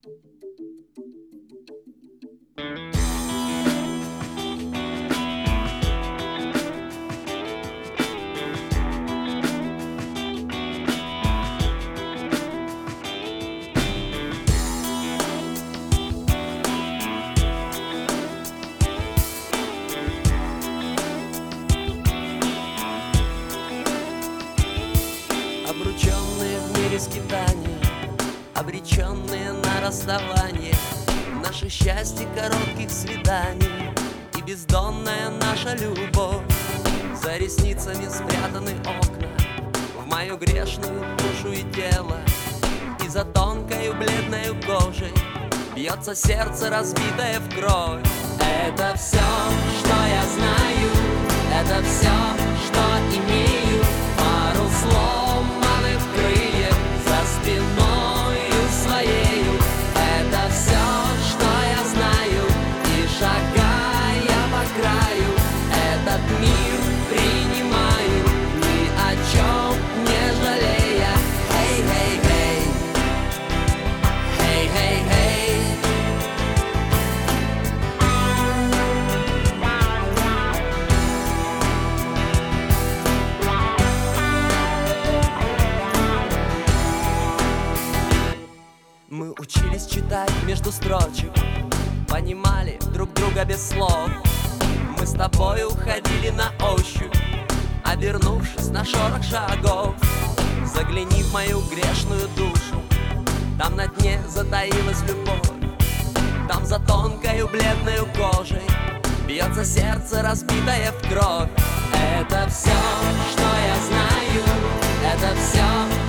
Обрученные в мире скитания, обреченные на расставание, наше счастье коротких свиданий и бездонная наша любовь. За ресницами спрятаны окна в мою грешную душу и тело, и за тонкою бледною кожей бьется сердце, разбитое в кровь. Это все, что я знаю, это все, что имею. Пару сломанных крыльев за спиною своею. Это все, что я знаю, и шагая по краю этот мир принимаю, ни о чем не жалея. Хей, хей, хей, хей, хей, хей. Мы учились читать между строчек, понимали друг друга без слов. Мы с тобой уходили на ощупь, обернувшись на шорох шагов. Загляни в мою грешную душу, там на дне затаилась любовь. Там за тонкою бледною кожей бьется сердце, разбитое в кровь. Это все, что я знаю, это все,